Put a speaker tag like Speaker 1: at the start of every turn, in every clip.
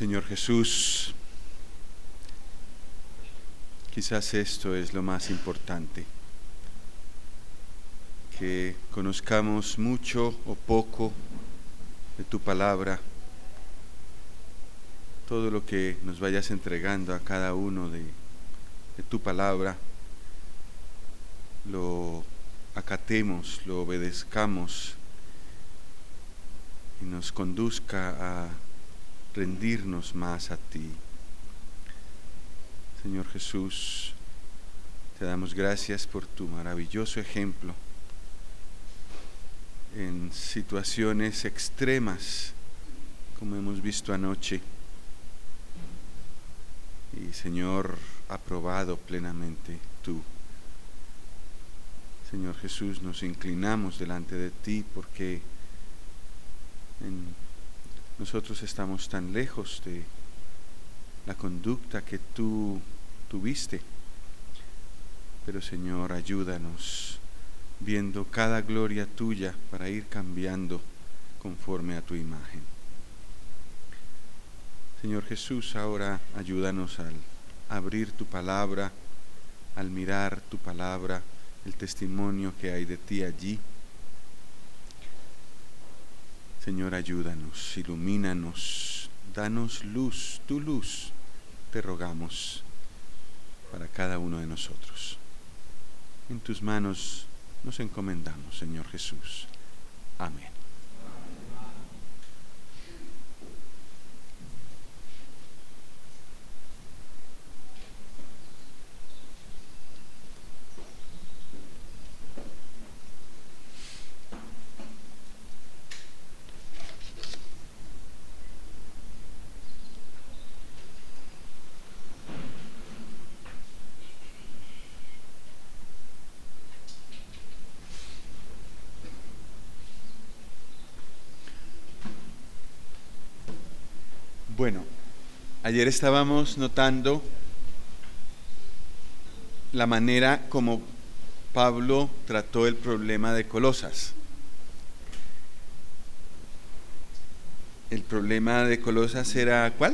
Speaker 1: Señor Jesús, quizás esto es lo más importante, que conozcamos mucho o poco de tu palabra, todo lo que nos vayas entregando a cada uno de tu palabra, lo acatemos, lo obedezcamos y nos conduzca a rendirnos más a ti. Señor Jesús, te damos gracias por tu maravilloso ejemplo en situaciones extremas, como hemos visto anoche, y Señor, aprobado plenamente tú. Señor Jesús, nos inclinamos delante de ti porque nosotros estamos tan lejos de la conducta que tú tuviste, pero Señor, ayúdanos viendo cada gloria tuya para ir cambiando conforme a tu imagen. Señor Jesús, ahora ayúdanos al abrir tu palabra, al mirar tu palabra, el testimonio que hay de ti allí. Señor, ayúdanos, ilumínanos, danos luz, tu luz, te rogamos para cada uno de nosotros. En tus manos nos encomendamos, Señor Jesús. Amén. Bueno, ayer estábamos notando la manera como Pablo trató el problema de Colosas. El problema de Colosas era ¿cuál?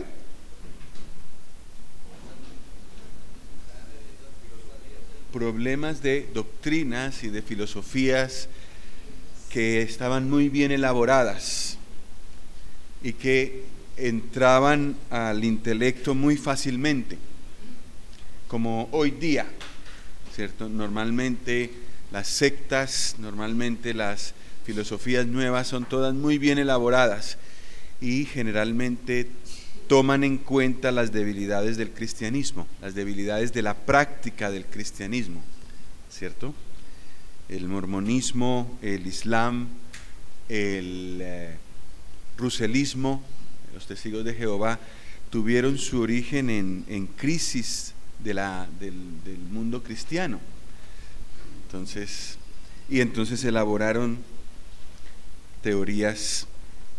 Speaker 1: Problemas de doctrinas y de filosofías que estaban muy bien elaboradas y que entraban al intelecto muy fácilmente, como hoy día, ¿cierto? Normalmente las sectas, normalmente las filosofías nuevas son todas muy bien elaboradas y generalmente toman en cuenta las debilidades del cristianismo, las debilidades de la práctica del cristianismo, ¿cierto? El mormonismo, el islam, el ruselismo, los testigos de Jehová tuvieron su origen en crisis del mundo cristiano. Entonces elaboraron teorías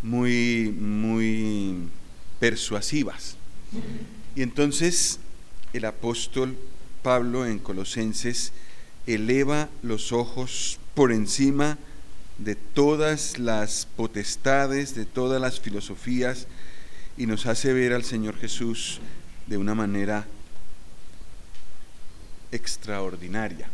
Speaker 1: muy persuasivas. Y entonces el apóstol Pablo en Colosenses eleva los ojos por encima de todas las potestades, de todas las filosofías, y nos hace ver al Señor Jesús de una manera extraordinaria.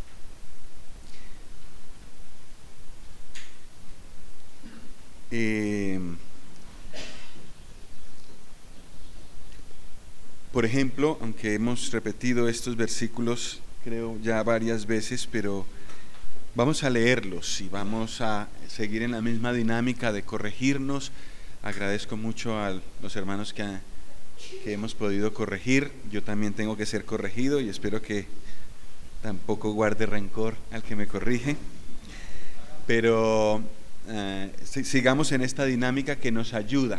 Speaker 1: Por ejemplo, aunque hemos repetido estos versículos creo ya varias veces, pero vamos a leerlos y vamos a seguir en la misma dinámica de corregirnos. Agradezco mucho a los hermanos que hemos podido corregir. Yo también tengo que ser corregido y espero que tampoco guarde rencor al que me corrige. Pero sigamos en esta dinámica que nos ayuda.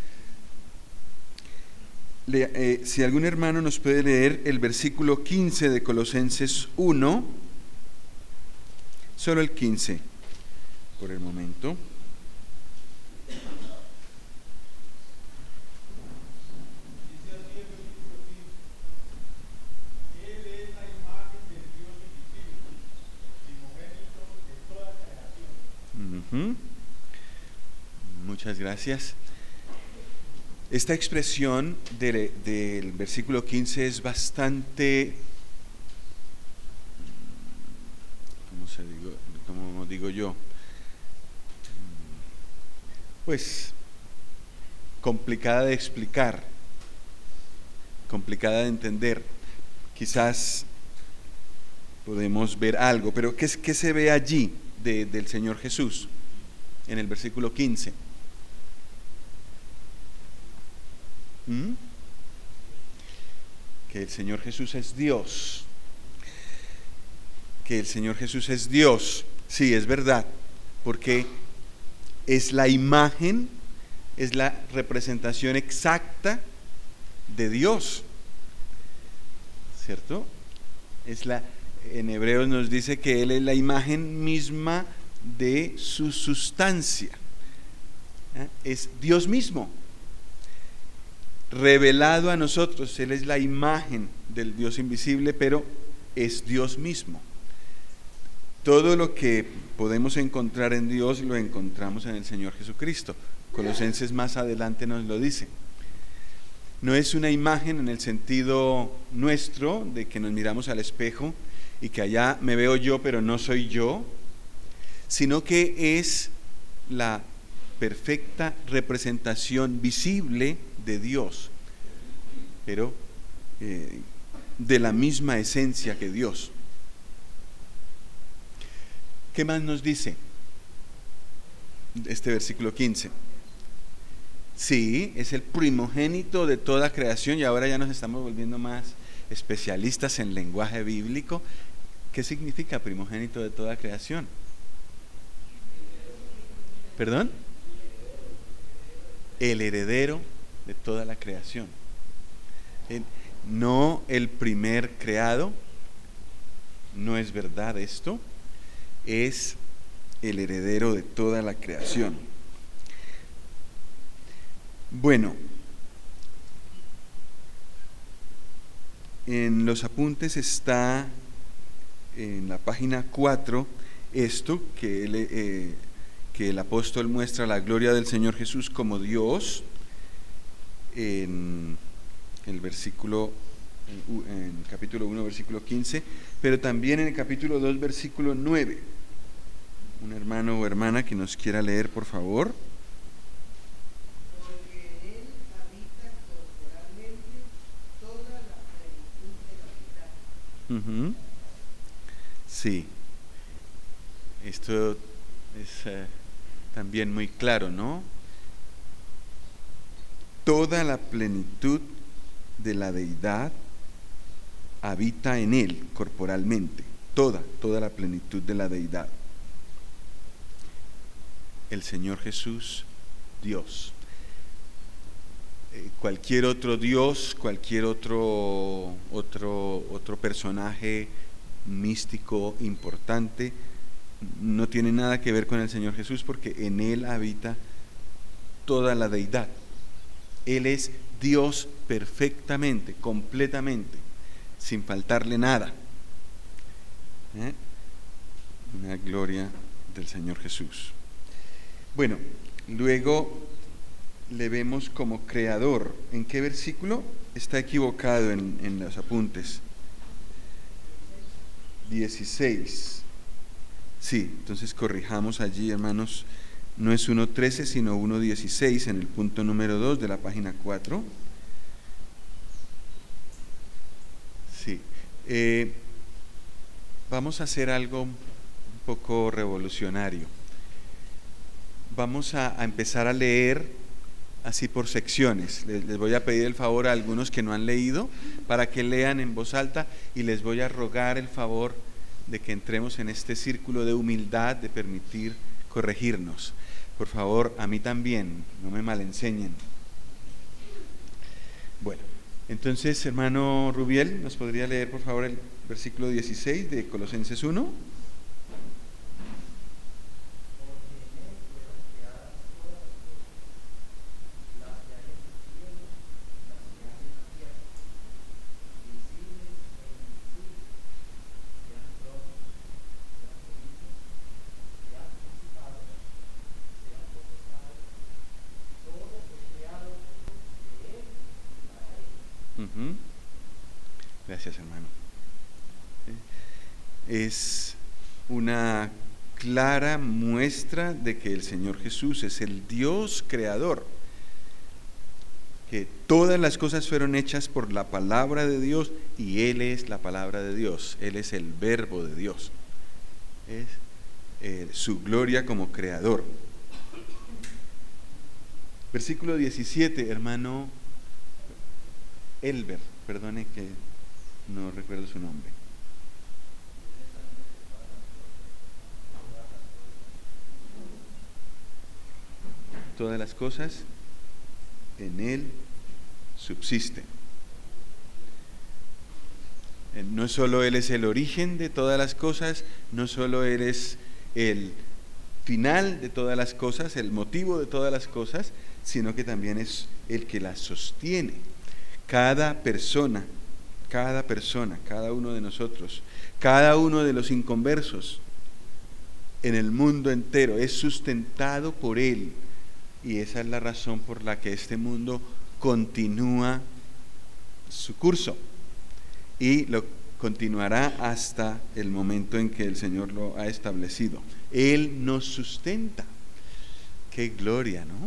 Speaker 1: Si algún hermano nos puede leer el versículo 15 de Colosenses 1, solo el 15 por el momento. Muchas gracias. Esta expresión del versículo 15 es bastante, ¿cómo digo yo? Pues complicada de explicar, complicada de entender. Quizás podemos ver algo, pero ¿qué se ve allí del Señor Jesús en el versículo 15? Que el Señor Jesús es Dios. Que el Señor Jesús es Dios. Sí, es verdad, porque es la imagen, es la representación exacta de Dios, ¿cierto? En Hebreos nos dice que Él es la imagen misma de su sustancia. Es Dios mismo revelado a nosotros. Él es la imagen del Dios invisible, pero es Dios mismo. Todo lo que podemos encontrar en Dios lo encontramos en el Señor Jesucristo. Colosenses más adelante nos lo dice. No es una imagen en el sentido nuestro, de que nos miramos al espejo y que allá me veo yo, pero no soy yo, sino que es la perfecta representación visible de Dios, pero de la misma esencia que Dios. ¿Qué más nos dice este versículo 15? Sí, es el primogénito de toda creación, y ahora ya nos estamos volviendo más especialistas en lenguaje bíblico. ¿Qué significa primogénito de toda creación? ¿Perdón? El heredero de toda la creación. No el primer creado, no es verdad esto, es el heredero de toda la creación. Bueno, en los apuntes está en la página 4 esto, que el apóstol muestra la gloria del Señor Jesús como Dios en el versículo, en capítulo 1, versículo 15, pero también en el capítulo 2, versículo 9. Un hermano o hermana que nos quiera leer, por favor.
Speaker 2: Porque en él habita corporalmente toda la plenitud de la deidad.
Speaker 1: Sí, esto es también muy claro, ¿no? Toda la plenitud de la deidad habita en él corporalmente, toda la plenitud de la deidad. El Señor Jesús, Dios. Cualquier otro Dios, cualquier otro personaje místico importante no tiene nada que ver con el Señor Jesús, porque en él habita toda la deidad. Él es Dios perfectamente, completamente, sin faltarle nada. Una gloria del Señor Jesús. Bueno, luego le vemos como creador. ¿En qué versículo? Está equivocado en los apuntes. 16. Sí, entonces corrijamos allí, hermanos. No es 1.13, sino 1.16 en el punto número 2 de la página 4. Sí. Vamos a hacer algo un poco revolucionario. Vamos a empezar a leer así por secciones. Les voy a pedir el favor a algunos que no han leído para que lean en voz alta, y les voy a rogar el favor de que entremos en este círculo de humildad, de permitir corregirnos. Por favor, a mí también, no me malenseñen. Bueno, entonces, hermano Rubiel, ¿nos podría leer por favor el versículo 16 de Colosenses 1? Ujú. Gracias, hermano. Es una clara muestra de que el Señor Jesús es el Dios creador, que todas las cosas fueron hechas por la palabra de Dios y Él es la palabra de Dios, Él es el verbo de Dios, es su gloria como creador. Versículo 17, hermano Elber, perdone que no recuerdo su nombre. Todas las cosas en Él subsisten. No solo Él es el origen de todas las cosas, no solo Él es el final de todas las cosas, el motivo de todas las cosas, sino que también es el que las sostiene. Cada persona, cada uno de nosotros, cada uno de los inconversos en el mundo entero es sustentado por Él. Y esa es la razón por la que este mundo continúa su curso y lo continuará hasta el momento en que el Señor lo ha establecido. Él nos sustenta. ¡Qué gloria!, ¿no?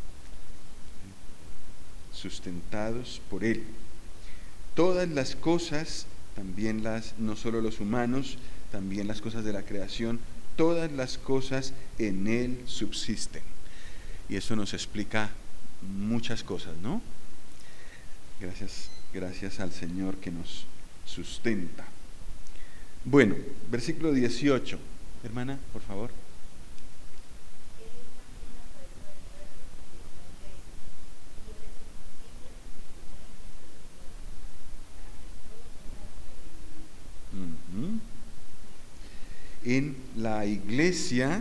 Speaker 1: Sustentados por Él. Todas las cosas, también no solo los humanos, también las cosas de la creación, todas las cosas en Él subsisten. Y eso nos explica muchas cosas, ¿no? Gracias al Señor que nos sustenta. Bueno, versículo 18. Hermana, por favor. En la iglesia,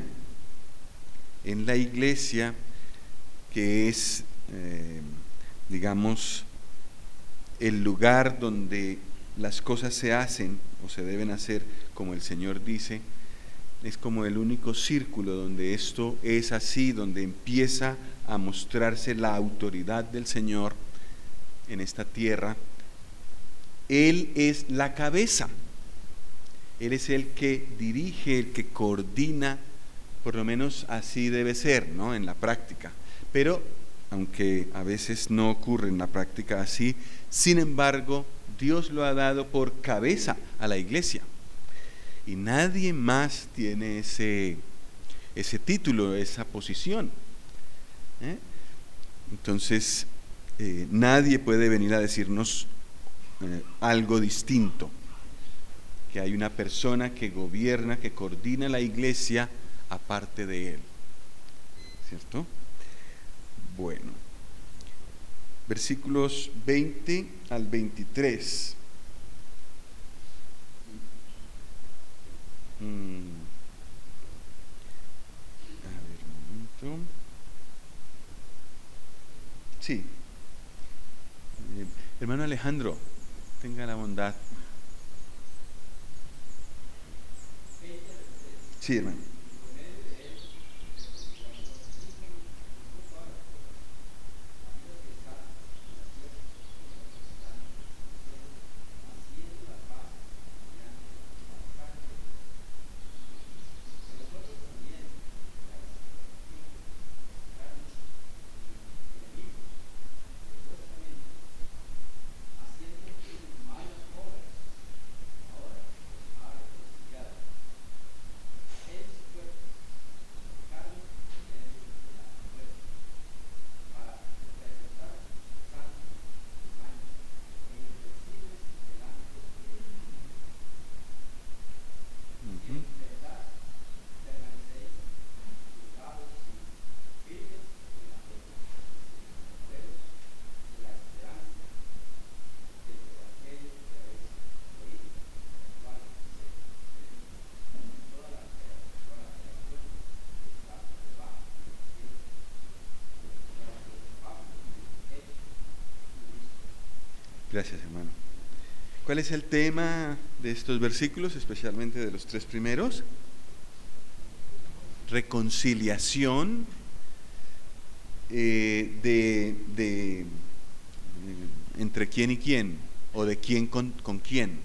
Speaker 1: que es, digamos, el lugar donde las cosas se hacen o se deben hacer como el Señor dice, es como el único círculo donde esto es así, donde empieza a mostrarse la autoridad del Señor en esta tierra. Él es la cabeza, Él es el que dirige, el que coordina, por lo menos así debe ser, ¿no?, en la práctica. Pero, aunque a veces no ocurre en la práctica así, sin embargo, Dios lo ha dado por cabeza a la iglesia. Y nadie más tiene ese título, esa posición. Entonces, nadie puede venir a decirnos algo distinto. Que hay una persona que gobierna, que coordina la iglesia aparte de Él. ¿Cierto? Bueno, versículos 20 al 23. A ver, un momento. Sí. Hermano Alejandro, tenga la bondad. Sí, hermano. Gracias, hermano. ¿Cuál es el tema de estos versículos, especialmente de los 3 primeros? Reconciliación, ¿Entre quién y quién? ¿O de quién con quién?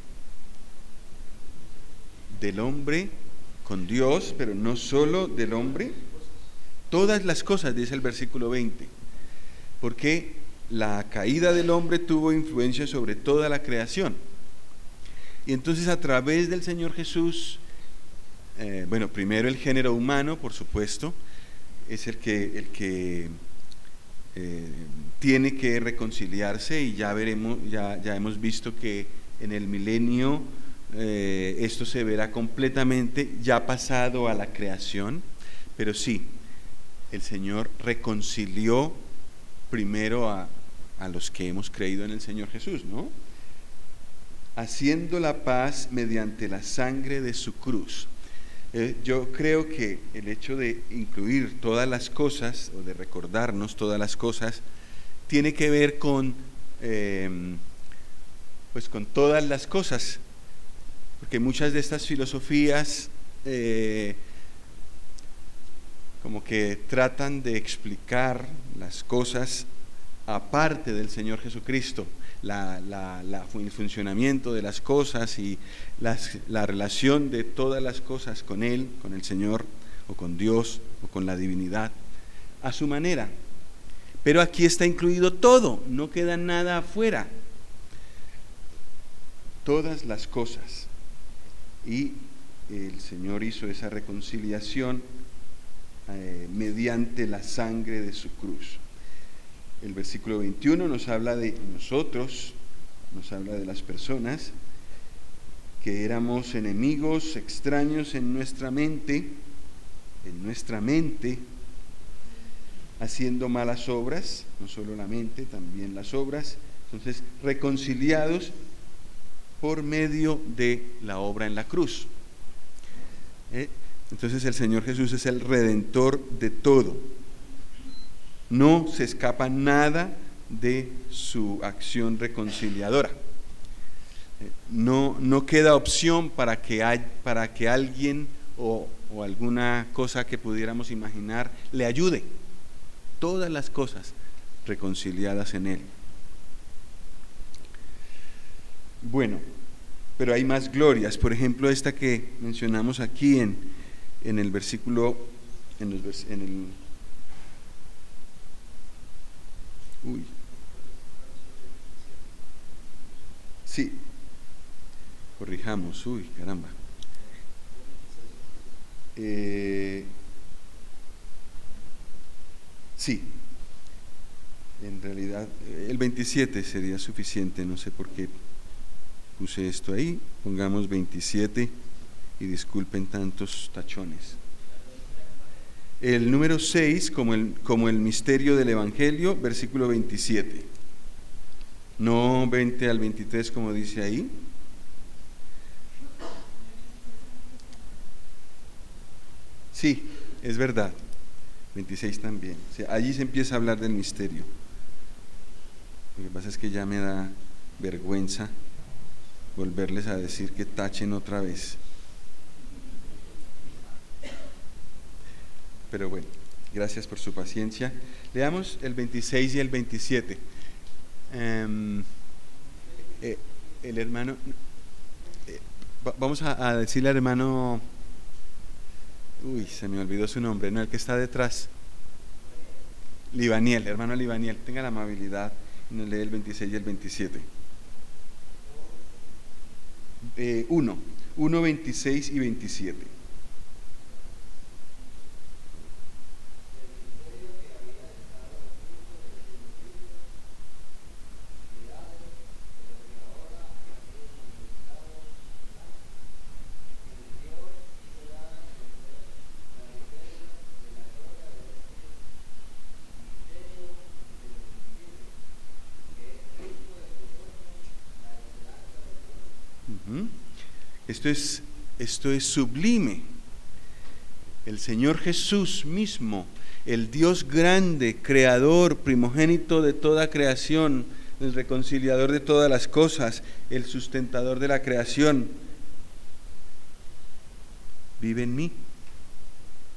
Speaker 1: Del hombre con Dios, pero no solo del hombre. Todas las cosas, dice el versículo 20. Porque la caída del hombre tuvo influencia sobre toda la creación. Y entonces a través del Señor Jesús, primero el género humano, por supuesto, es el que tiene que reconciliarse, y ya veremos, ya hemos visto que en el milenio esto se verá completamente ya pasado a la creación, pero sí, el Señor reconcilió primero a los que hemos creído en el Señor Jesús, ¿no? Haciendo la paz mediante la sangre de su cruz. Yo creo que el hecho de incluir todas las cosas, o de recordarnos todas las cosas, tiene que ver con todas las cosas, porque muchas de estas filosofías como que tratan de explicar las cosas aparte del Señor Jesucristo, el funcionamiento de las cosas y la relación de todas las cosas con Él, con el Señor, o con Dios, o con la divinidad, a su manera. Pero aquí está incluido todo, no queda nada afuera. Todas las cosas. Y el Señor hizo esa reconciliación mediante la sangre de su cruz. El versículo 21 nos habla de nosotros, nos habla de las personas que éramos enemigos, extraños en nuestra mente, haciendo malas obras, no solo la mente, también las obras. Entonces, reconciliados por medio de la obra en la cruz. Entonces el Señor Jesús es el redentor de todo. No se escapa nada de su acción reconciliadora. No queda opción para que alguien o alguna cosa que pudiéramos imaginar le ayude. Todas las cosas reconciliadas en Él. Bueno, pero hay más glorias. Por ejemplo, esta que mencionamos aquí en el versículo, sí, corrijamos, caramba. Sí, en realidad el 27 sería suficiente, no sé por qué puse esto ahí, pongamos 27 y disculpen tantos tachones. El número 6, como el misterio del Evangelio, versículo 27. No 20 al 23 como dice ahí. Sí, es verdad. 26 también. O sea, allí se empieza a hablar del misterio. Lo que pasa es que ya me da vergüenza volverles a decir que tachen otra vez. Pero bueno, gracias por su paciencia. Leamos el 26 y el 27. El hermano, vamos a decirle al hermano, se me olvidó su nombre, no, el que está detrás, Libaniel, hermano Libaniel, tenga la amabilidad y nos lee el 26 y el 27. 1, 26 y 27. Esto es sublime. El Señor Jesús mismo, el Dios grande, creador, primogénito de toda creación, el reconciliador de todas las cosas, el sustentador de la creación, vive en mí.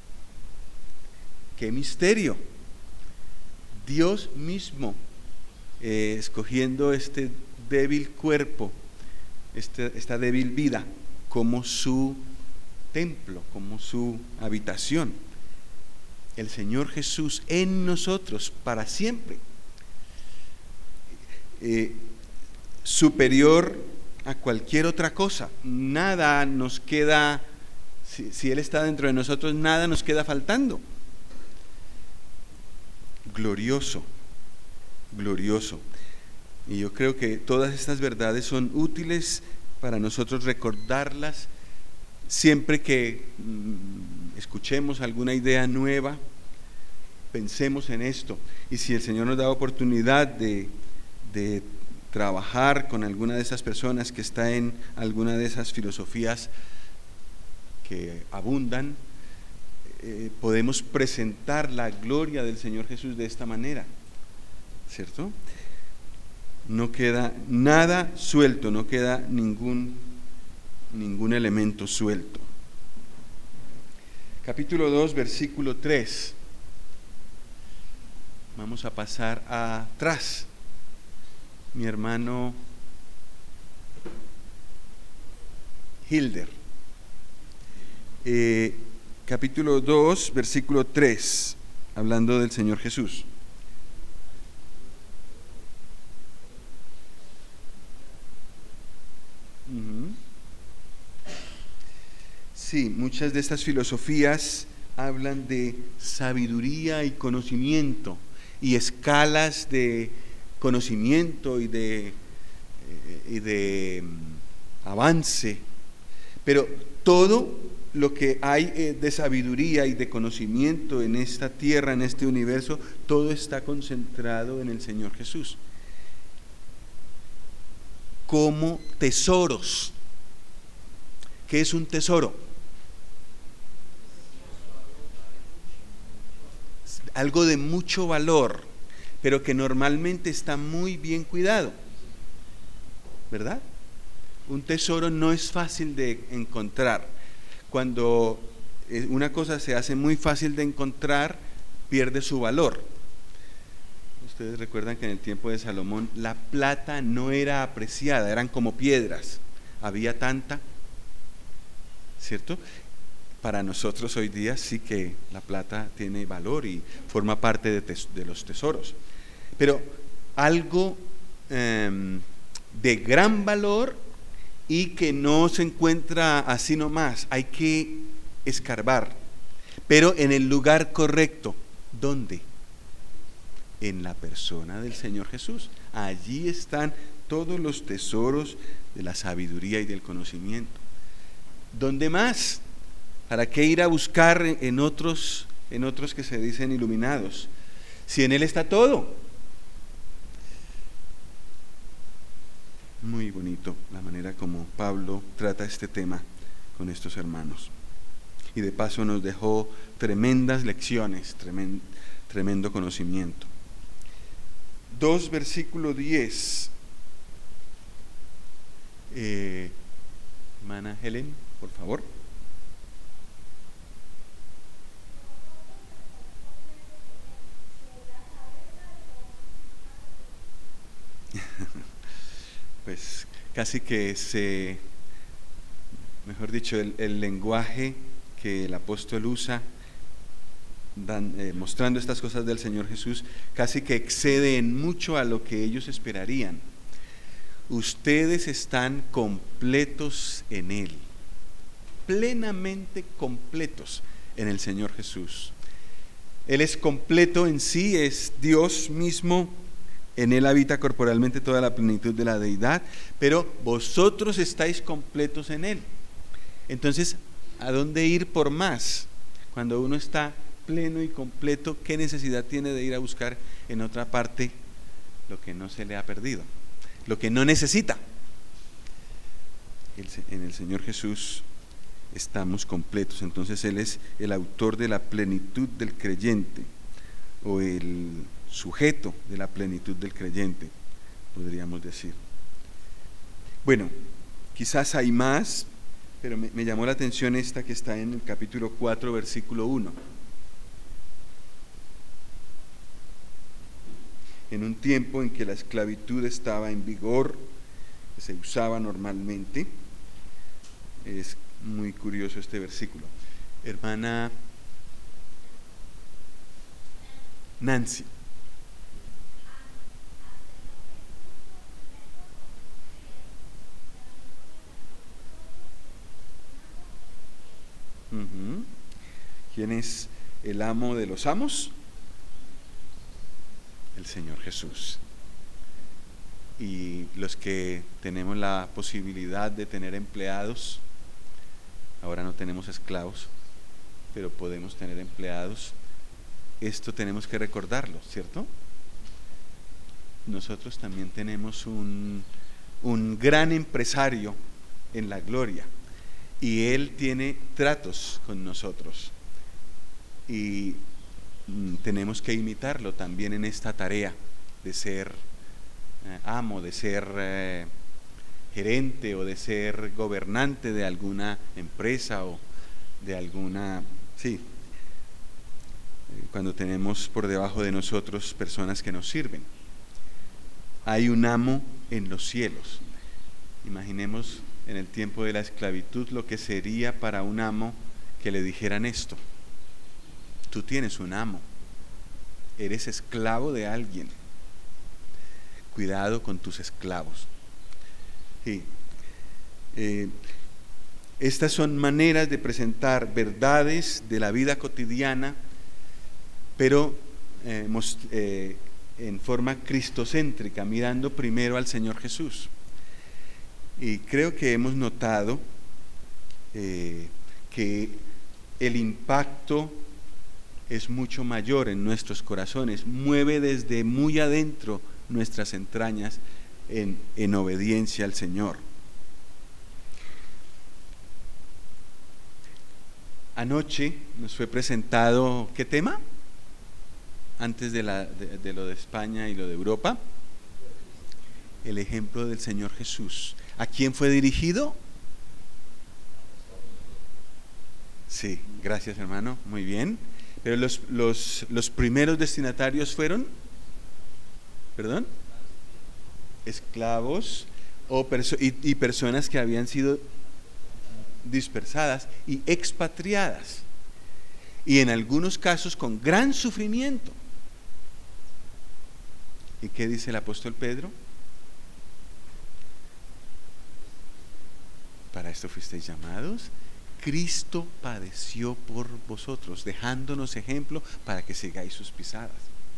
Speaker 1: ¡Qué misterio! Dios mismo escogiendo este débil cuerpo, esta débil vida, como su templo, como su habitación. El Señor Jesús en nosotros para siempre, superior a cualquier otra cosa. Nada nos queda, si Él está dentro de nosotros, nada nos queda faltando. Glorioso, glorioso. Y yo creo que todas estas verdades son útiles para nosotros recordarlas siempre que escuchemos alguna idea nueva. Pensemos en esto, y si el Señor nos da oportunidad de trabajar con alguna de esas personas que está en alguna de esas filosofías que abundan, podemos presentar la gloria del Señor Jesús de esta manera, ¿cierto? No queda nada suelto, no queda ningún elemento suelto. Capítulo 2, versículo 3. Vamos a pasar atrás. Mi hermano Hilder. Capítulo 2, versículo 3, hablando del Señor Jesús. Sí, muchas de estas filosofías hablan de sabiduría y conocimiento, y escalas de conocimiento y de avance, pero todo lo que hay de sabiduría y de conocimiento en esta tierra, en este universo, todo está concentrado en el Señor Jesús, como tesoros. ¿Qué es un tesoro? Algo de mucho valor, pero que normalmente está muy bien cuidado, ¿verdad? Un tesoro no es fácil de encontrar. Cuando una cosa se hace muy fácil de encontrar, pierde su valor. Ustedes recuerdan que en el tiempo de Salomón la plata no era apreciada, eran como piedras, había tanta, ¿cierto? Para nosotros hoy día sí que la plata tiene valor y forma parte de los tesoros, pero algo de gran valor y que no se encuentra así nomás, hay que escarbar, pero en el lugar correcto. ¿Dónde? En la persona del Señor Jesús. Allí están todos los tesoros de la sabiduría y del conocimiento. ¿Dónde más? ¿Para qué ir a buscar en otros que se dicen iluminados? Si en Él está todo. Muy bonito la manera como Pablo trata este tema con estos hermanos. Y de paso nos dejó tremendas lecciones, tremendo conocimiento. 2, versículo 10. Hermana Helen, por favor. Pues casi que mejor dicho, el lenguaje que el apóstol usa mostrando estas cosas del Señor Jesús casi que excede en mucho a lo que ellos esperarían. Ustedes están completos en Él, plenamente completos en el Señor Jesús. Él es completo en sí, es Dios mismo. En Él habita corporalmente toda la plenitud de la deidad, pero vosotros estáis completos en Él. Entonces, ¿a dónde ir por más? Cuando uno está pleno y completo, ¿qué necesidad tiene de ir a buscar en otra parte lo que no se le ha perdido? Lo que no necesita. En el Señor Jesús estamos completos. Entonces Él es el autor de la plenitud del creyente, o el sujeto de la plenitud del creyente, podríamos decir. Bueno, quizás hay más, pero me llamó la atención esta que está en el capítulo 4, versículo 1. en un tiempo en que la esclavitud estaba en vigor, que se usaba normalmente. Es muy curioso este versículo. Hermana Nancy. ¿Quién es el amo de los amos? El Señor Jesús. Y los que tenemos la posibilidad de tener empleados, ahora no tenemos esclavos, pero podemos tener empleados, esto tenemos que recordarlo, ¿cierto? Nosotros también tenemos un gran empresario en la gloria, y Él tiene tratos con nosotros, y tenemos que imitarlo también en esta tarea de ser amo, de ser gerente o de ser gobernante de alguna empresa o de alguna, cuando tenemos por debajo de nosotros personas que nos sirven. Hay un amo en los cielos. Imaginemos en el tiempo de la esclavitud lo que sería para un amo que le dijeran esto: tú tienes un amo, eres esclavo de alguien, cuidado con tus esclavos. Sí. Estas son maneras de presentar verdades de la vida cotidiana, pero en forma cristocéntrica, mirando primero al Señor Jesús. Y creo que hemos notado que el impacto es mucho mayor en nuestros corazones, mueve desde muy adentro nuestras entrañas en obediencia al Señor. Anoche nos fue presentado, ¿qué tema? Antes de lo de España y lo de Europa, el ejemplo del Señor Jesús. ¿A quién fue dirigido? Sí, gracias hermano, muy bien. Pero los primeros destinatarios fueron, ¿perdón? Esclavos y personas que habían sido dispersadas y expatriadas, y en algunos casos con gran sufrimiento. ¿Y qué dice el apóstol Pedro? Para esto fuisteis llamados. Cristo padeció por vosotros, dejándonos ejemplo para que sigáis sus pisadas.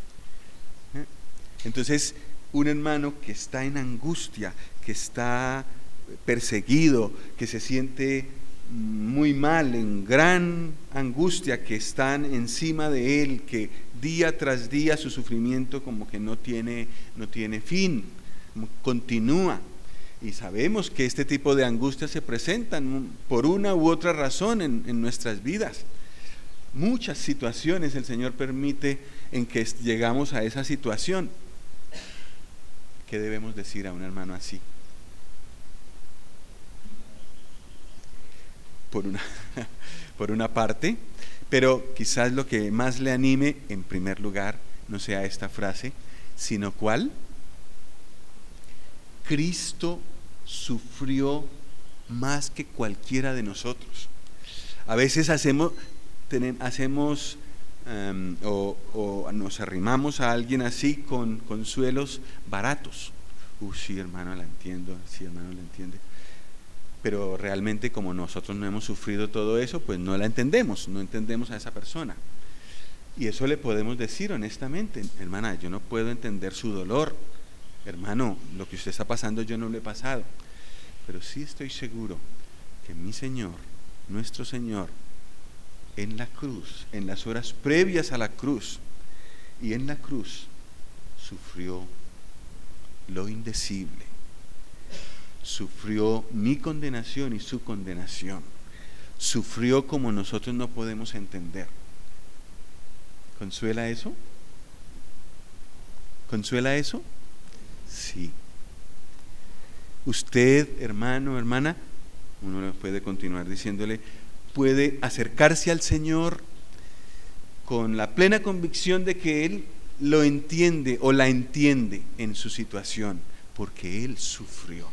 Speaker 1: Entonces, un hermano que está en angustia, que está perseguido, que se siente muy mal, en gran angustia, que están encima de él, que día tras día su sufrimiento como que no tiene fin, continúa. Y sabemos que este tipo de angustias se presentan por una u otra razón en nuestras vidas. Muchas situaciones el Señor permite en que llegamos a esa situación. ¿Qué debemos decir a un hermano así? Por una parte, pero quizás lo que más le anime, en primer lugar, no sea esta frase, sino ¿cuál? Cristo sufrió más que cualquiera de nosotros. A veces hacemos o nos arrimamos a alguien así con consuelos baratos. Sí hermano, la entiendo, sí hermano, la entiende. Pero realmente, como nosotros no hemos sufrido todo eso, pues no la entendemos, no entendemos a esa persona. Y eso le podemos decir honestamente: hermana, yo no puedo entender su dolor. Hermano, lo que usted está pasando yo no lo he pasado, pero sí estoy seguro que mi Señor, nuestro Señor, en la cruz, en las horas previas a la cruz y en la cruz, sufrió lo indecible, sufrió mi condenación y su condenación, sufrió como nosotros no podemos entender. ¿Consuela eso? ¿Consuela eso? Sí. Usted, hermano, hermana, uno puede continuar diciéndole, puede acercarse al Señor con la plena convicción de que Él lo entiende o la entiende en su situación, porque Él sufrió.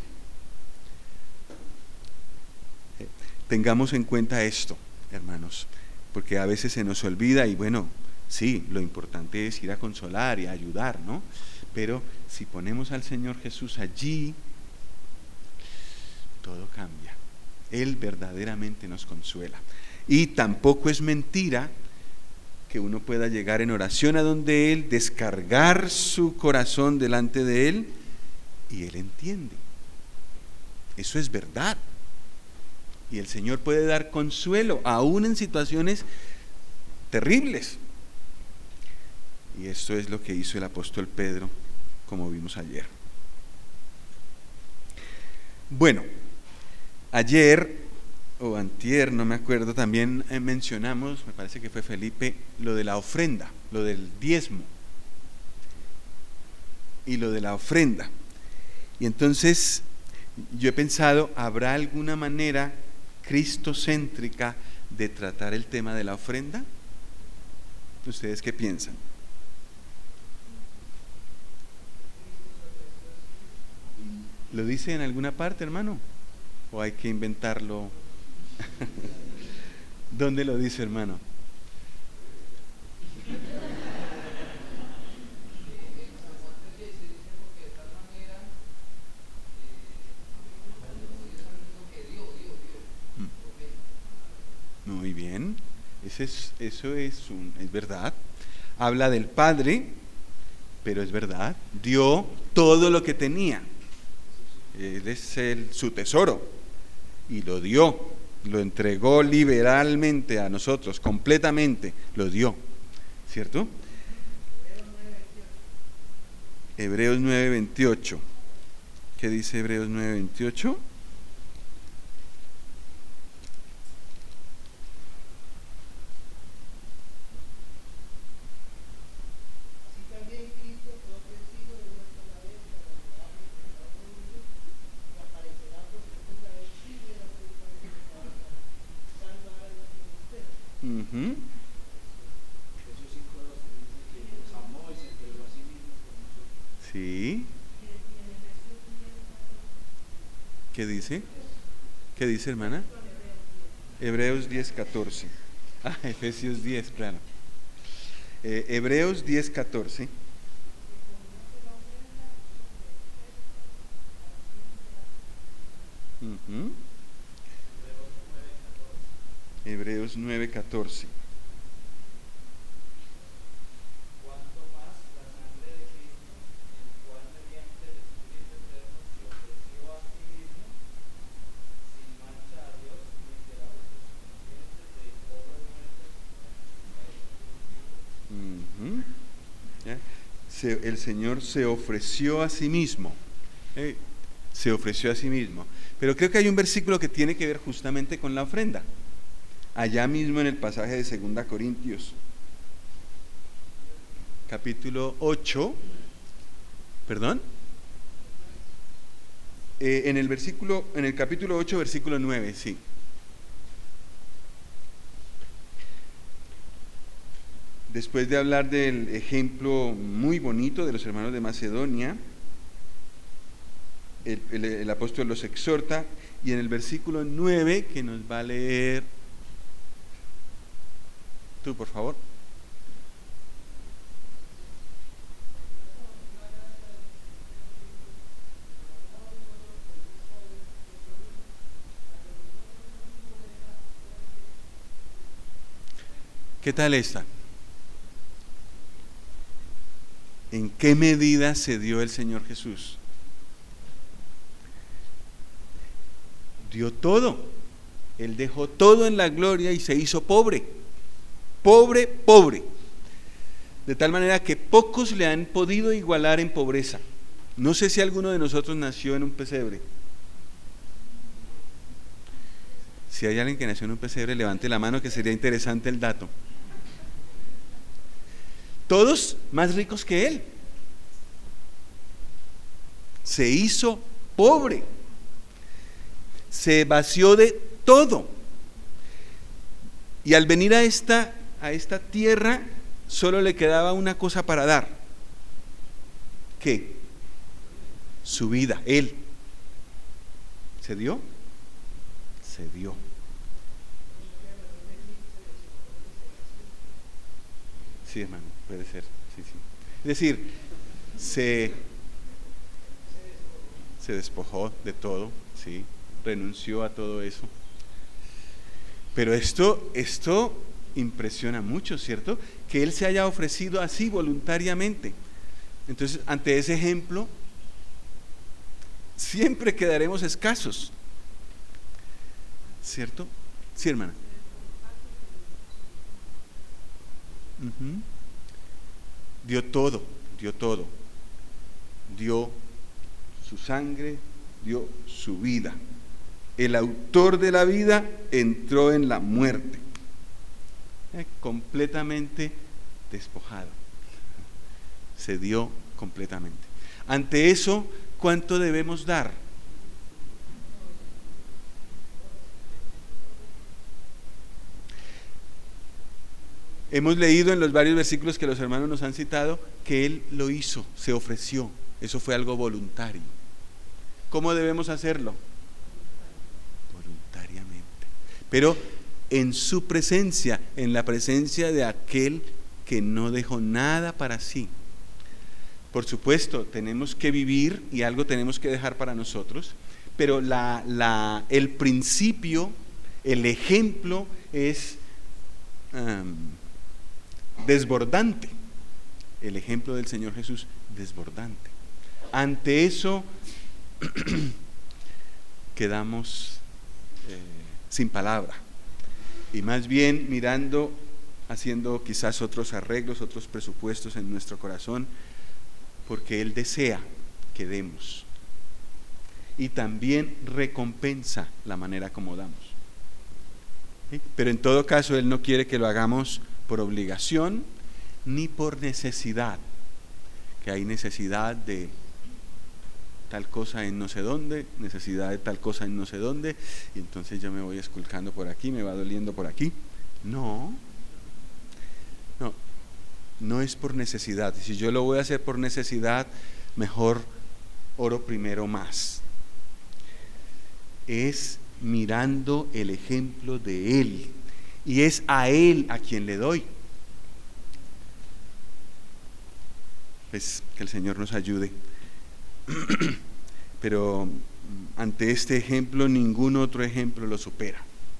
Speaker 1: Tengamos en cuenta esto, hermanos, porque a veces se nos olvida y bueno, sí, lo importante es ir a consolar y a ayudar, ¿no? Pero si ponemos al Señor Jesús allí, todo cambia. Él verdaderamente nos consuela. Y tampoco es mentira que uno pueda llegar en oración a donde Él, descargar su corazón delante de Él y Él entiende. Eso es verdad. Y el Señor puede dar consuelo aún en situaciones terribles. Y esto es lo que hizo el apóstol Pedro, como vimos ayer. Bueno, ayer o antier, no me acuerdo, también mencionamos, me parece que fue Felipe, lo de la ofrenda, lo del diezmo y lo de la ofrenda. Y entonces yo he pensado, ¿habrá alguna manera cristocéntrica de tratar el tema de la ofrenda? ¿Ustedes qué piensan? ¿Lo dice en alguna parte, hermano? ¿O hay que inventarlo? ¿Dónde lo dice, hermano? Muy bien, eso es verdad. Habla del Padre, pero es verdad. Dio todo lo que tenía. Él es su tesoro y lo dio, lo entregó liberalmente a nosotros, completamente lo dio, ¿cierto? Hebreos 9:28. ¿Qué dice Hebreos 9:28? Sí. ¿Qué dice? ¿Qué dice, hermana? Hebreos 10:14. Ah, Efesios 10, claro. Hebreos 10:14. Hebreos 9:14. El Señor se ofreció a sí mismo. Se ofreció a sí mismo. Pero creo que hay un versículo que tiene que ver justamente con la ofrenda. Allá mismo en el pasaje de 2 Corintios, capítulo 8, perdón, en el capítulo 8, versículo 9, sí. Después de hablar del ejemplo muy bonito de los hermanos de Macedonia, el apóstol los exhorta, y en el versículo 9, que nos va a leer tú, por favor. ¿Qué tal esta? ¿En qué medida se dio el Señor Jesús? Dio todo. Él dejó todo en la gloria y se hizo pobre. Pobre, pobre. De tal manera que pocos le han podido igualar en pobreza. No sé si alguno de nosotros nació en un pesebre. Si hay alguien que nació en un pesebre, levante la mano, que sería interesante el dato. Todos más ricos que él. Se hizo pobre. Se vació de todo. Y al venir a esta tierra, solo le quedaba una cosa para dar. ¿qué? Su vida, Él. ¿Se dio? Se dio. Sí, hermano, puede ser. Sí, sí. Es decir, se despojó de todo, sí, renunció a todo eso. Pero esto impresiona mucho, ¿cierto? Que Él se haya ofrecido así voluntariamente. Entonces, ante ese ejemplo, siempre quedaremos escasos, ¿cierto? Sí, hermana. Uh-huh. Dio todo, dio su sangre, dio su vida. El autor de la vida entró en la muerte, completamente despojado, se dio completamente. Ante eso, ¿cuánto debemos dar? Hemos leído en los varios versículos que los hermanos nos han citado que Él lo hizo, se ofreció. Eso fue algo voluntario. ¿Cómo debemos hacerlo? Voluntariamente. Pero en su presencia, en la presencia de aquel que no dejó nada para sí. Por supuesto, tenemos que vivir y algo tenemos que dejar para nosotros, pero el principio, el ejemplo es desbordante. El ejemplo del Señor Jesús, desbordante. Ante eso quedamos sin palabra y más bien mirando, haciendo quizás otros arreglos, otros presupuestos en nuestro corazón, porque Él desea que demos y también recompensa la manera como damos. ¿Sí? Pero en todo caso Él no quiere que lo hagamos por obligación ni por necesidad, que hay necesidad de tal cosa en no sé dónde, necesidad de tal cosa en no sé dónde, y entonces yo me voy esculcando por aquí, me va doliendo por aquí. No es por necesidad. Si yo lo voy a hacer por necesidad, mejor oro primero más. Es mirando el ejemplo de Él, y es a Él a quien le doy. Pues que el Señor nos ayude. Pero ante este ejemplo, ningún otro ejemplo lo supera.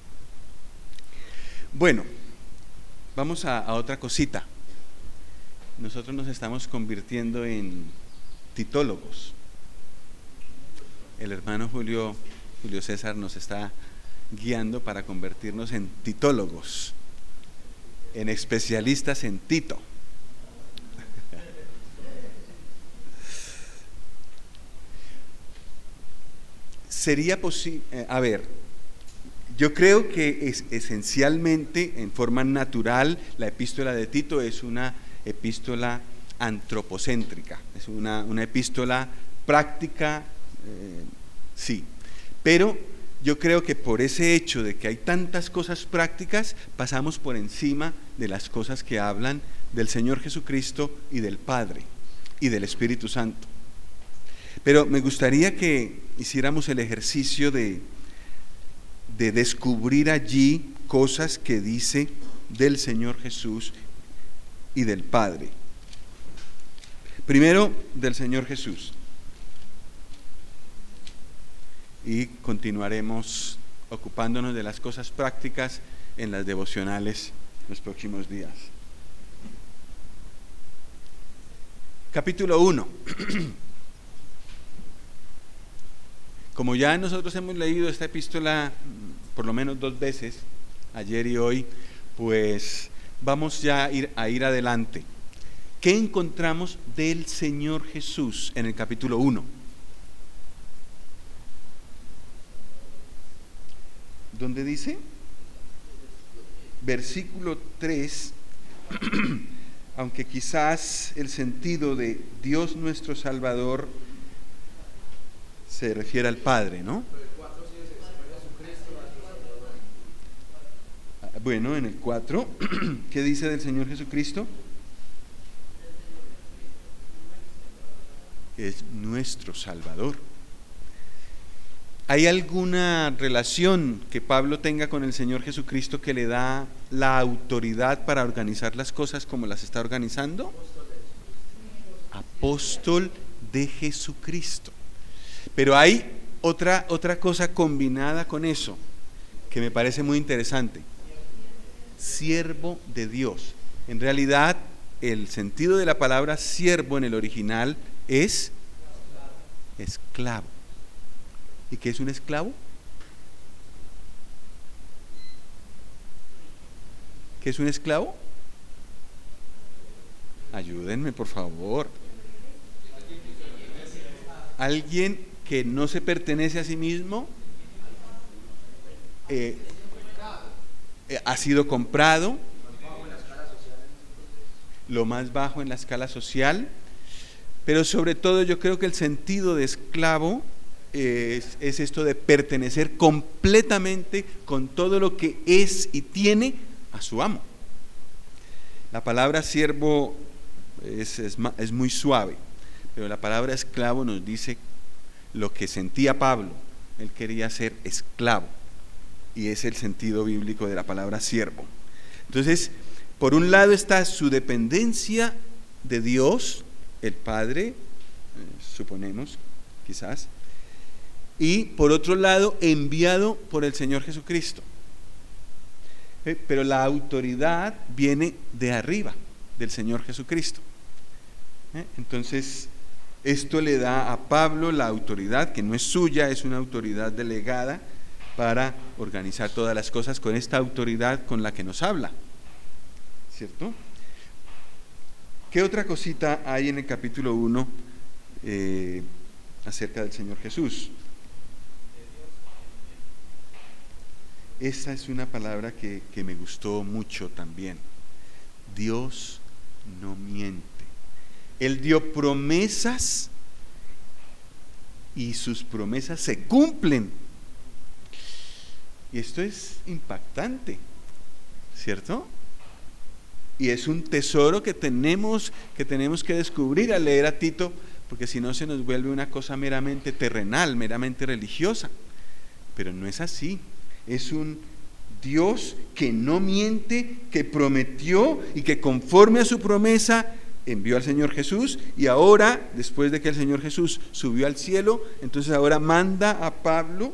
Speaker 1: Bueno, vamos a otra cosita. Nosotros nos estamos convirtiendo en titólogos. El hermano Julio César nos está guiando para convertirnos en titólogos, en especialistas en Tito. Sería posible, yo creo que esencialmente, en forma natural, la epístola de Tito es una epístola antropocéntrica, es una epístola práctica, sí, pero yo creo que por ese hecho de que hay tantas cosas prácticas, pasamos por encima de las cosas que hablan del Señor Jesucristo y del Padre y del Espíritu Santo. Pero me gustaría que hiciéramos el ejercicio de descubrir allí cosas que dice del Señor Jesús y del Padre. Primero, del Señor Jesús. Y continuaremos ocupándonos de las cosas prácticas en las devocionales los próximos días. Capítulo 1. Como ya nosotros hemos leído esta epístola por lo menos 2 veces, ayer y hoy, pues vamos ya a ir adelante. ¿Qué encontramos del Señor Jesús en el capítulo 1? ¿Dónde dice? Versículo 3, aunque quizás el sentido de Dios nuestro Salvador se refiere al Padre, ¿no? Bueno, en el 4, ¿qué dice del Señor Jesucristo? es nuestro Salvador. ¿Hay alguna relación que Pablo tenga con el Señor Jesucristo que le da la autoridad para organizar las cosas como las está organizando? Apóstol de Jesucristo. Pero hay otra cosa combinada con eso que me parece muy interesante. Siervo de Dios. En realidad, el sentido de la palabra siervo en el original es esclavo. ¿Y qué es un esclavo? ¿Qué es un esclavo? Ayúdenme, por favor. Alguien que no se pertenece a sí mismo, ha sido comprado, lo más bajo en la escala social, pero sobre todo yo creo que el sentido de esclavo es esto de pertenecer completamente con todo lo que es y tiene a su amo. La palabra siervo es muy suave, pero la palabra esclavo nos dice lo que sentía Pablo. Él quería ser esclavo, y es el sentido bíblico de la palabra siervo. Entonces, por un lado está su dependencia de Dios, el Padre, suponemos, quizás, y por otro lado, enviado por el Señor Jesucristo. Pero la autoridad viene de arriba, del Señor Jesucristo. Entonces, esto le da a Pablo la autoridad, que no es suya, es una autoridad delegada para organizar todas las cosas con esta autoridad con la que nos habla, ¿cierto? ¿Qué otra cosita hay en el capítulo 1 acerca del Señor Jesús? Esa es una palabra que me gustó mucho también. Dios no miente. Él dio promesas y sus promesas se cumplen. Y esto es impactante, ¿cierto? Y es un tesoro que tenemos que descubrir al leer a Tito, porque si no se nos vuelve una cosa meramente terrenal, meramente religiosa. Pero no es así. Es un Dios que no miente, que prometió y que conforme a su promesa envió al Señor Jesús, y ahora, después de que el Señor Jesús subió al cielo, entonces ahora manda a Pablo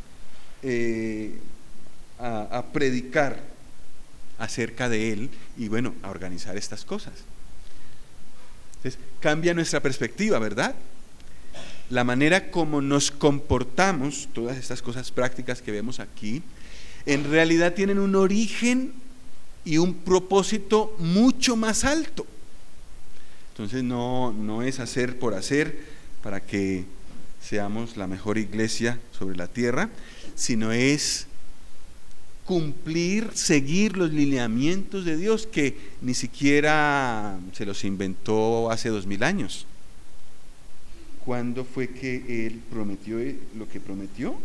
Speaker 1: a predicar acerca de él y bueno, a organizar estas cosas. Entonces, cambia nuestra perspectiva, ¿verdad? La manera como nos comportamos, todas estas cosas prácticas que vemos aquí, en realidad tienen un origen y un propósito mucho más alto. Entonces no es hacer por hacer para que seamos la mejor iglesia sobre la tierra, sino es cumplir, seguir los lineamientos de Dios, que ni siquiera se los inventó hace 2000 años. ¿Cuándo fue que Él prometió lo que prometió?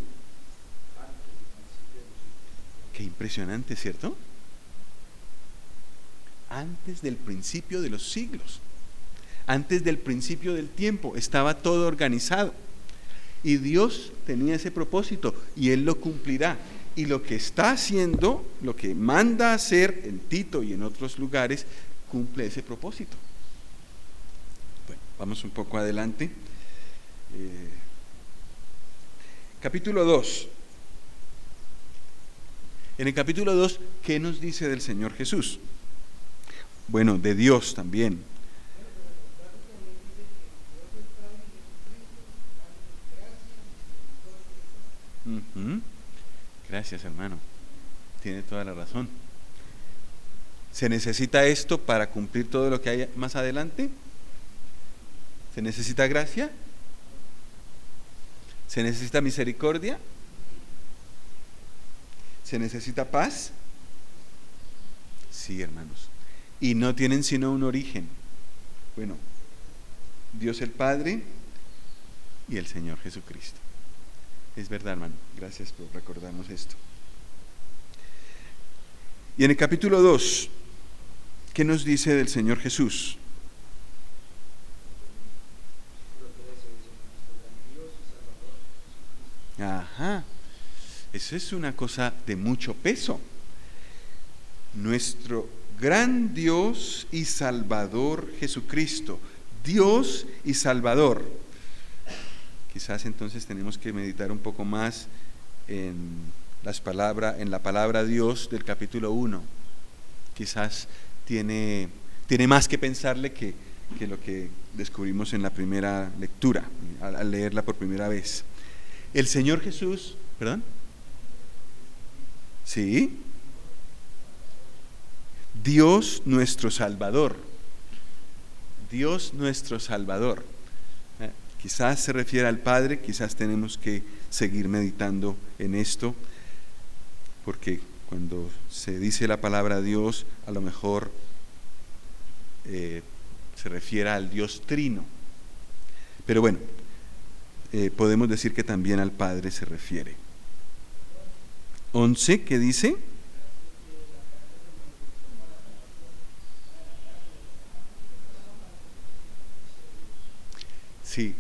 Speaker 1: Qué impresionante, ¿cierto? Antes del principio de los siglos, antes del principio del tiempo, estaba todo organizado. Y Dios tenía ese propósito y Él lo cumplirá. Y lo que está haciendo, lo que manda hacer en Tito y en otros lugares, cumple ese propósito. Bueno, vamos un poco adelante. Capítulo 2. En el capítulo 2, ¿qué nos dice del Señor Jesús? Bueno, de Dios también. Gracias, hermano. Tiene toda la razón. ¿Se necesita esto para cumplir todo lo que hay más adelante? ¿Se necesita gracia? ¿Se necesita misericordia? ¿Se necesita paz? Sí, hermanos. Y no tienen sino un origen. Bueno, Dios el Padre y el Señor Jesucristo. Es verdad, hermano. Gracias por recordarnos esto. Y en el capítulo 2, ¿qué nos dice del Señor Jesús? Ajá, eso es una cosa de mucho peso. Nuestro gran Dios y Salvador Jesucristo, Dios y Salvador. Quizás entonces tenemos que meditar un poco más en la palabra Dios del capítulo 1. Quizás tiene más que pensarle que lo que descubrimos en la primera lectura, al leerla por primera vez. El Señor Jesús, ¿perdón? Sí. Dios nuestro Salvador. Dios nuestro Salvador. Quizás se refiere al Padre, quizás tenemos que seguir meditando en esto, porque cuando se dice la palabra Dios, a lo mejor se refiere al Dios Trino. Pero bueno, podemos decir que también al Padre se refiere. 11, ¿qué dice? Sí,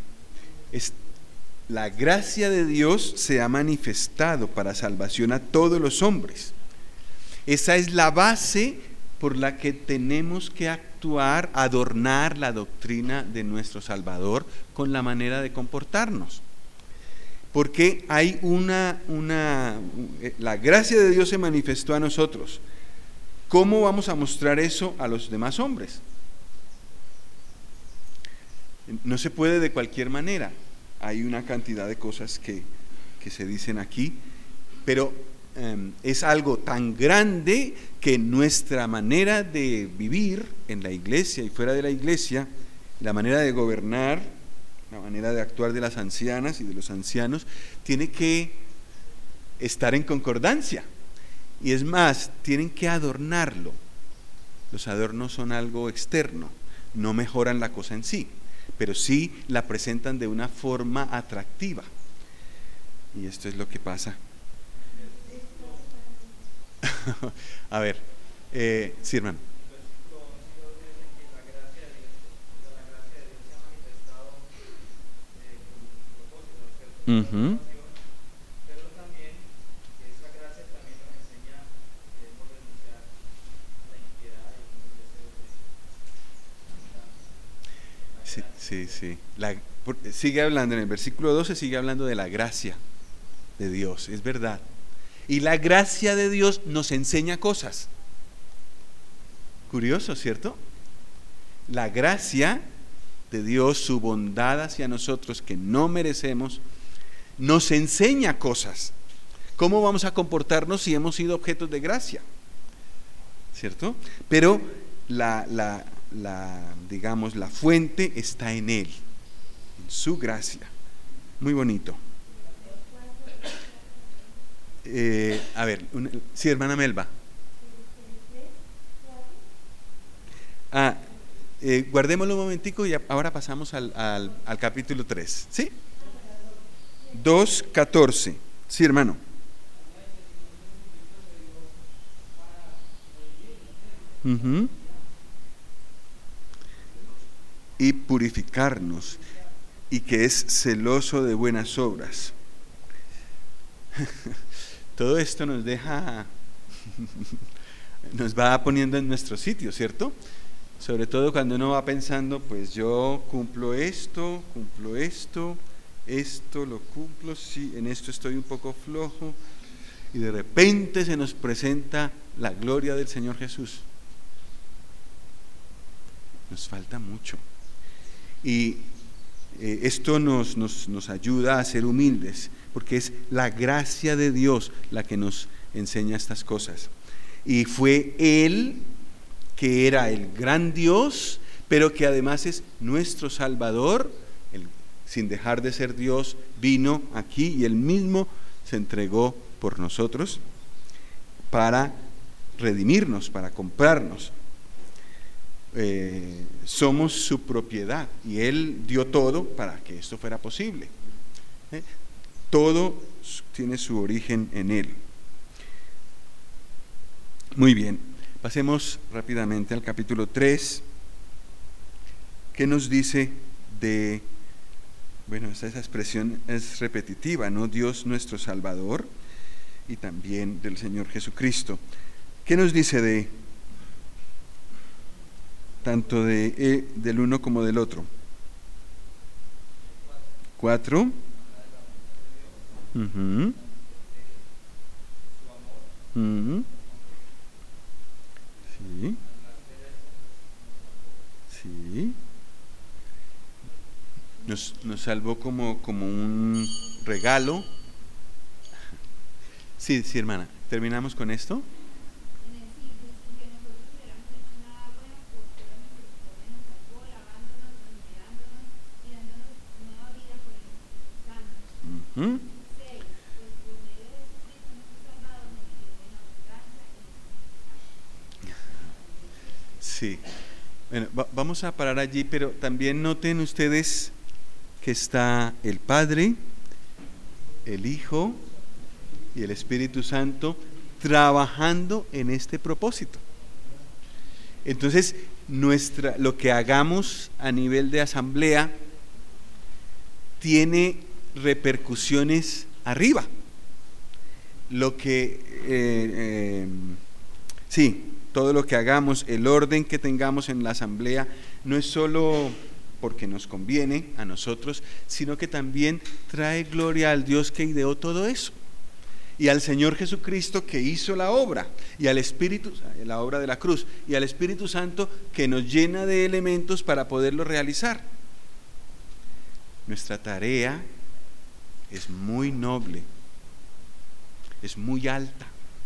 Speaker 1: la gracia de Dios se ha manifestado para salvación a todos los hombres. Esa es la base por la que tenemos que actuar, adornar la doctrina de nuestro Salvador con la manera de comportarnos. Porque hay la gracia de Dios se manifestó a nosotros. ¿Cómo vamos a mostrar eso a los demás hombres? No se puede de cualquier manera. Hay una cantidad de cosas que se dicen aquí, pero es algo tan grande que nuestra manera de vivir en la iglesia y fuera de la iglesia, la manera de gobernar, la manera de actuar de las ancianas y de los ancianos, tiene que estar en concordancia. Y es más, tienen que adornarlo. Los adornos son algo externo, no mejoran la cosa en sí, pero sí la presentan de una forma atractiva. Y esto es lo que pasa. A ver, sí, hermano. Uh-huh.
Speaker 3: Pero también esa gracia también nos enseña a renunciar a la impiedad y
Speaker 1: Sí. Sigue hablando en el versículo 12, sigue hablando de la gracia de Dios, es verdad. Y la gracia de Dios nos enseña cosas. Curioso, ¿cierto? La gracia de Dios, su bondad hacia nosotros que no merecemos, nos enseña cosas. ¿Cómo vamos a comportarnos si hemos sido objetos de gracia? ¿Cierto? Pero digamos, la fuente está en Él, en su gracia. Muy bonito. A ver, sí, hermana Melba. Guardémoslo un momentico y ahora pasamos al capítulo 3. ¿Sí? 2:14. Sí, hermano. Uh-huh. Y purificarnos, y que es celoso de buenas obras. Todo esto nos va poniendo en nuestro sitio, ¿cierto? Sobre todo cuando uno va pensando, pues yo cumplo esto lo cumplo, sí, en esto estoy un poco flojo, y de repente se nos presenta la gloria del Señor Jesús. Nos falta mucho. Y esto nos ayuda a ser humildes, porque es la gracia de Dios la que nos enseña estas cosas. Y fue Él que era el gran Dios, pero que además es nuestro Salvador. Sin dejar de ser Dios, vino aquí y Él mismo se entregó por nosotros para redimirnos, para comprarnos. Somos su propiedad y Él dio todo para que esto fuera posible. Todo tiene su origen en Él. Muy bien, pasemos rápidamente al capítulo 3, que nos dice de Bueno, esa expresión es repetitiva, ¿no? Dios nuestro Salvador y también del Señor Jesucristo. ¿Qué nos dice de tanto del uno como del otro? 4. Ujú. Ujú. Sí. Sí. Nos salvó como un regalo. Sí, sí, hermana. ¿Terminamos con esto? Ujú. Sí. Bueno, vamos a parar allí, pero también noten ustedes que está el Padre, el Hijo y el Espíritu Santo trabajando en este propósito. Entonces, lo que hagamos a nivel de asamblea tiene repercusiones arriba. Todo lo que hagamos, el orden que tengamos en la asamblea, no es solo porque nos conviene a nosotros, sino que también trae gloria al Dios que ideó todo eso, y al Señor Jesucristo que hizo la obra, y al Espíritu, la obra de la cruz, y al Espíritu Santo que nos llena de elementos para poderlo realizar. Nuestra tarea es muy noble, es muy alta,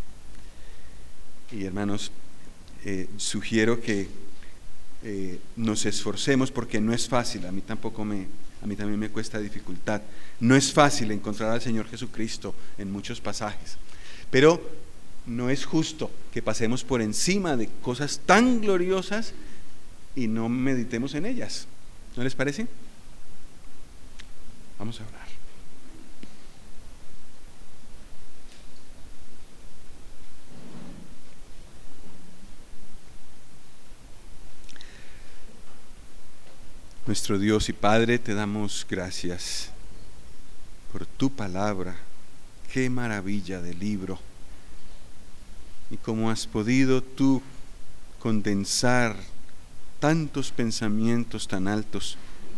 Speaker 1: y hermanos, sugiero que nos esforcemos, porque no es fácil. A mí también me cuesta dificultad. No es fácil encontrar al Señor Jesucristo en muchos pasajes, pero no es justo que pasemos por encima de cosas tan gloriosas y no meditemos en ellas. ¿No les parece? Vamos a orar. Nuestro Dios y Padre, te damos gracias por tu palabra. Qué maravilla de libro. Y cómo has podido tú condensar tantos pensamientos tan altos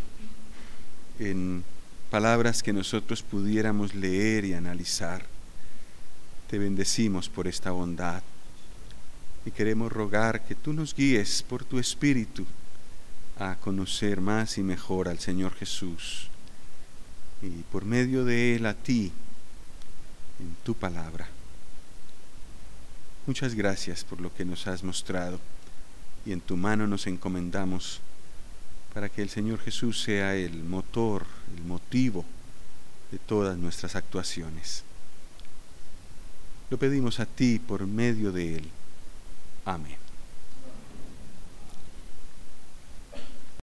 Speaker 1: en palabras que nosotros pudiéramos leer y analizar. Te bendecimos por esta bondad y queremos rogar que tú nos guíes por tu Espíritu a conocer más y mejor al Señor Jesús, y por medio de Él a ti en tu palabra. Muchas gracias por lo que nos has mostrado, y en tu mano nos encomendamos para que el Señor Jesús sea el motor, el motivo de todas nuestras actuaciones. Lo pedimos a ti por medio de Él. Amén.